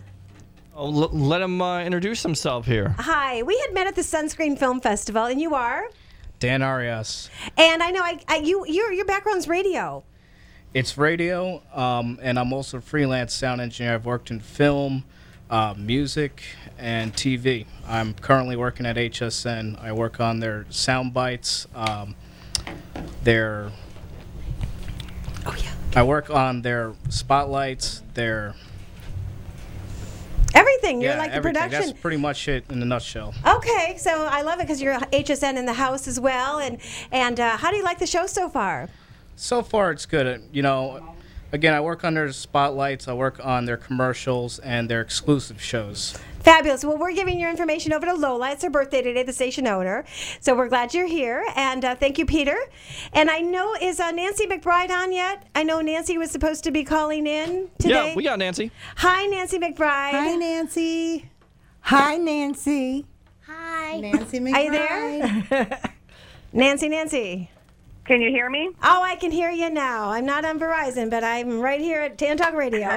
Oh, let him introduce himself here. Hi. We had met at the Sunscreen Film Festival, and you are? Dan Arias. And I know your background's radio. It's radio, and I'm also a freelance sound engineer. I've worked in film, music, and TV. I'm currently working at HSN. I work on their sound bites, I work on their spotlights, their... Everything. You're like the everything. production. That's pretty much it in a nutshell. Okay, so I love it because you're HSN in the house as well. And how do you like the show so far? So far, it's good. You know, again, I work on their spotlights, I work on their commercials, and their exclusive shows. Fabulous. Well, we're giving your information over to Lola. It's her birthday today, the station owner. So we're glad you're here. And thank you, Peter. And I know, is Nancy McBride on yet? I know Nancy was supposed to be calling in today. Yeah, we got Nancy. Hi, Nancy McBride. Hi, Nancy. Hi, Nancy. Hi. Nancy McBride. Are you there? Nancy. Can you hear me? Oh, I can hear you now. I'm not on Verizon, but I'm right here at Tan Talk Radio.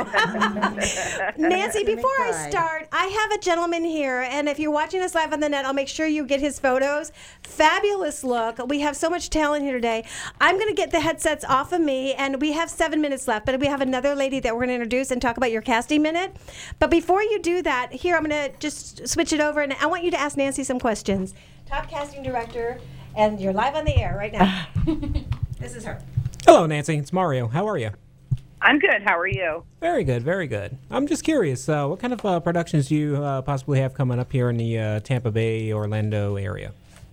Nancy, before I start, I have a gentleman here, and if you're watching us live on the net, I'll make sure you get his photos. Fabulous look. We have so much talent here today. I'm going to get the headsets off of me, and we have 7 minutes left, but we have another lady that we're going to introduce and talk about your casting minute. But before you do that, here, I'm going to just switch it over, and I want you to ask Nancy some questions. Top casting director. And you're live on the air right now. This is her. Hello, Nancy. It's Mario. How are you? I'm good. How are you? Very good, very good. I'm just curious, what kind of productions do you possibly have coming up here in the Tampa Bay, Orlando area?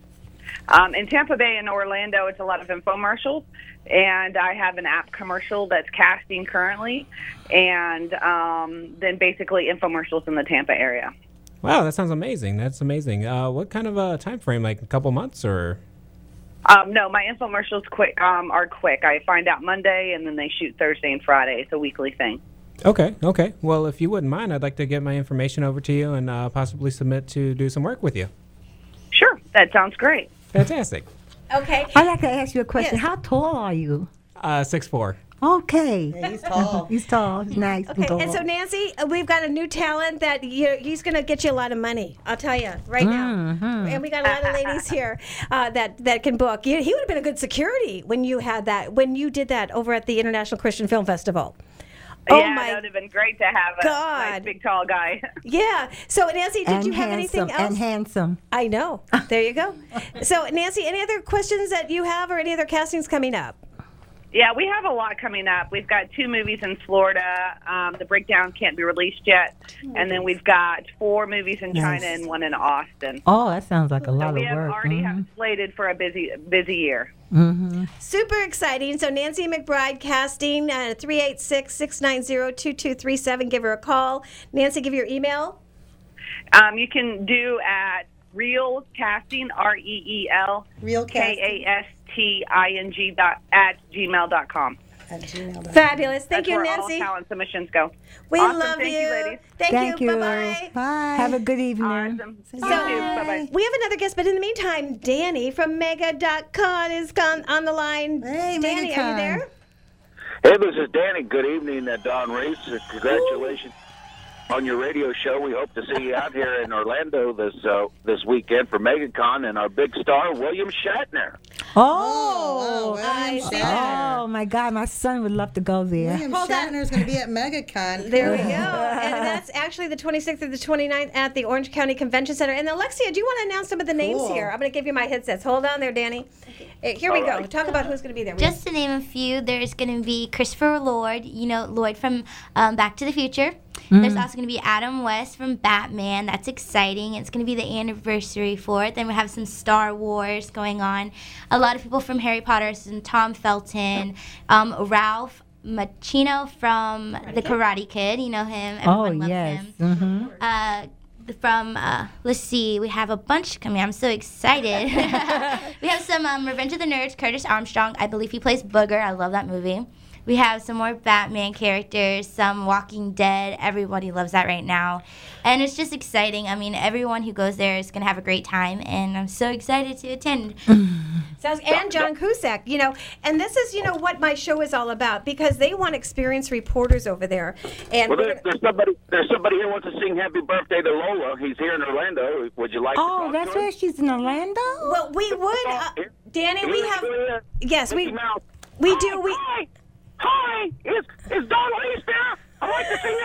In Tampa Bay and Orlando, it's a lot of infomercials, and I have an app commercial that's casting currently, and then basically infomercials in the Tampa area. Wow, that sounds amazing. That's amazing. What kind of a time frame, like a couple months or? No, my infomercials are quick. I find out Monday, and then they shoot Thursday and Friday. It's a weekly thing. Okay. Well, if you wouldn't mind, I'd like to get my information over to you and possibly submit to do some work with you. Sure, that sounds great. Fantastic. Okay. I'd like to ask you a question. Yes. How tall are you? 6'4". Okay. Yeah, he's tall. He's tall. He's nice. Okay, tall. and so Nancy, we've got a new talent that he's going to get you a lot of money. I'll tell you right now. And we got a lot of ladies here that can book. He would have been a good security when you did that over at the International Christian Film Festival. Oh yeah, my that would have been great to have a God. nice, big, tall guy. Yeah. So, Nancy, did And you have handsome, anything else? and handsome. I know. There you go. So, Nancy, any other questions that you have or any other castings coming up? Yeah, we have a lot coming up. We've got 2 movies in Florida. The Breakdown can't be released yet. And then we've got 4 movies in China and 1 in Austin. Oh, that sounds like a lot So of we have work. already have slated for a busy year. Mm-hmm. Super exciting. So Nancy McBride casting, 386-690-2237. Give her a call. Nancy, give your email. You can do at Real Casting, REEL Real Casting. KASTING at gmail.com. Fabulous. Thank That's you, where Nancy. all talent submissions go. We Awesome. love Thank you, ladies. Thank you. Bye-bye. Bye. Have a good evening. Awesome. You too. Bye-bye. We have another guest, but in the meantime, Danny from Mega.con is on the line. Hey, Danny, are you there? Hey, this is Danny. Good evening, Don Reese. Congratulations on your radio show. We hope to see you out here in Orlando this weekend for MegaCon and our big star, William Shatner. Oh, William Shatner. Oh my God, my son would love to go there. William Shatner is going to be at MegaCon. There we go. And that's actually the 26th through the 29th at the Orange County Convention Center. And Alexia, do you want to announce some of the names Cool. here? I'm going to give you my headsets. Hold on there, Danny. Here we go. Talk about who's going to be there. Just to name a few, there's going to be Christopher Lloyd, Lloyd from Back to the Future. There's also going to be Adam West from Batman. That's exciting. It's going to be the anniversary for it. Then we have some Star Wars going on. A lot of people from Harry Potter, some Tom Felton, Ralph Macchio from The Karate Kid. You know him. Everyone loves him. Mm-hmm. From let's see, we have a bunch coming. I'm so excited. We have some Revenge of the Nerds, Curtis Armstrong. I believe he plays Booger. I love that movie. We have some more Batman characters, some Walking Dead. Everybody loves that right now. And it's just exciting. I mean, everyone who goes there is going to have a great time, and I'm so excited to attend. And John Cusack, and this is, what my show is all about, because they want experienced reporters over there. And Well, there's somebody here who wants to sing Happy Birthday to Lola. He's here in Orlando. Would you like to Oh, talk that's to him? where she's in Orlando? Well, we would, Danny, we have, yes, Mickey Mouse. we do, we. Hi, is Don Reese there? I'd like to sing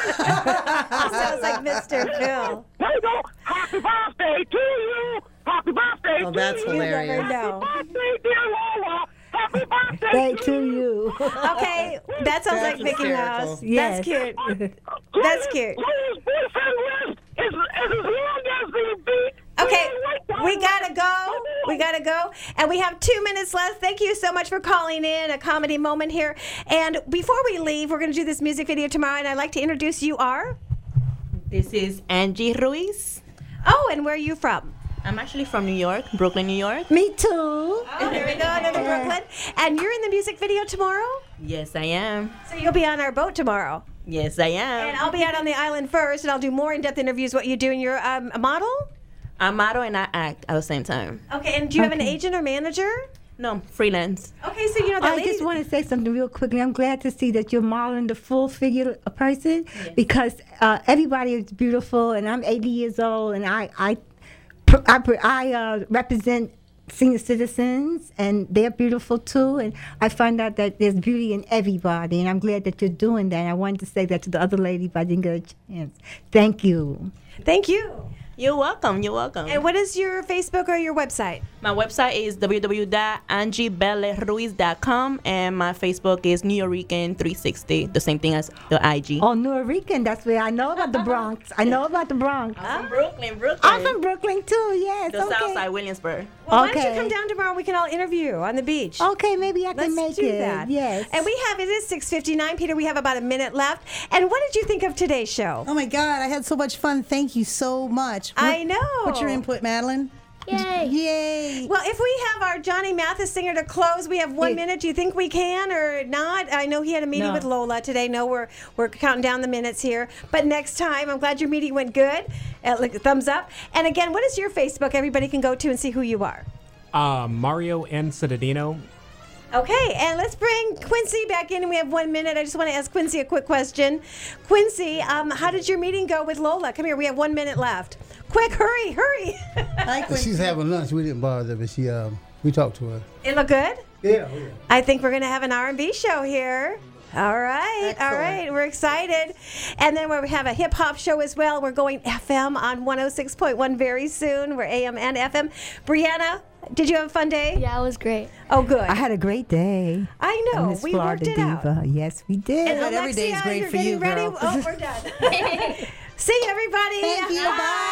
Sounds like Mr. Phil. There you go. Happy birthday to you. Happy birthday Oh, that's to hilarious. you. You never know. Happy birthday, dear Lola. Happy birthday to you. Okay, that sounds like Mickey Mouse. Yes. That's cute. That's cute. Lola's boyfriend list is as long as the beat. Okay, we gotta go. We gotta go. And we have 2 minutes left. Thank you so much for calling in, a comedy moment here. And before we leave, we're gonna do this music video tomorrow, and I'd like to introduce you are? This is Angie Ruiz. Oh, and where are you from? I'm actually from New York, Brooklyn, New York. Me too. Oh, there we go, another Brooklyn. And you're in the music video tomorrow? Yes, I am. So you'll be on our boat tomorrow. Yes, I am. And I'll be out on the island first, and I'll do more in-depth interviews, what you do. And you're a model? I model and I act at the same time. Okay, and do you have an agent or manager? No, freelance. Okay, so that I lady. just want to say something real quickly. I'm glad to see that you're modeling the full figure person because everybody is beautiful, and I'm 80 years old, and I represent senior citizens, and they're beautiful too. And I find out that there's beauty in everybody, and I'm glad that you're doing that. And I wanted to say that to the other lady, but I didn't get a chance. Thank you. Thank you. You're welcome. You're welcome. And what is your Facebook or your website? My website is www.angiebelleruiz.com, and my Facebook is Nuyorican360, the same thing as the IG. Oh, Nuyorican, that's where I know about the Bronx. I know about the Bronx. I'm from Brooklyn. I'm from Brooklyn too, yes. The South Side, Williamsburg. Well, why don't you come down tomorrow? We can all interview on the beach. Okay, maybe I can Let's make do it. that. Yes. And it is 6:59, Peter. We have about a minute left. And what did you think of today's show? Oh my God, I had so much fun. Thank you so much. I know. What's your input, Madeline? Yay. Yay. Well, if we have our Johnny Mathis singer to close, we have 1 minute. Do you think we can or not? I know he had a meeting with Lola today. No, we're counting down the minutes here. But next time, I'm glad your meeting went good. Thumbs up. And again, what is your Facebook? Everybody can go to and see who you are. Mario N. Cittadino. Okay, and let's bring Quincy back in, and we have 1 minute. I just want to ask Quincy a quick question. Quincy, how did your meeting go with Lola? Come here, we have 1 minute left. Quick, hurry. Hi, Quincy. She's having lunch. We didn't bother her, but we talked to her. It look good? Yeah. I think we're going to have an R&B show here. All right. All right. We're excited. And then we have a hip hop show as well. We're going FM on 106.1 very soon. We're AM and FM. Brianna, did you have a fun day? Yeah, it was great. Oh, good. I had a great day. I know. Miss We Florida worked it out. Diva. Yes, we did. And But every day is Alexia, great you're for you, getting ready? girl. Oh, we're done. See you, everybody. Thank you. Bye.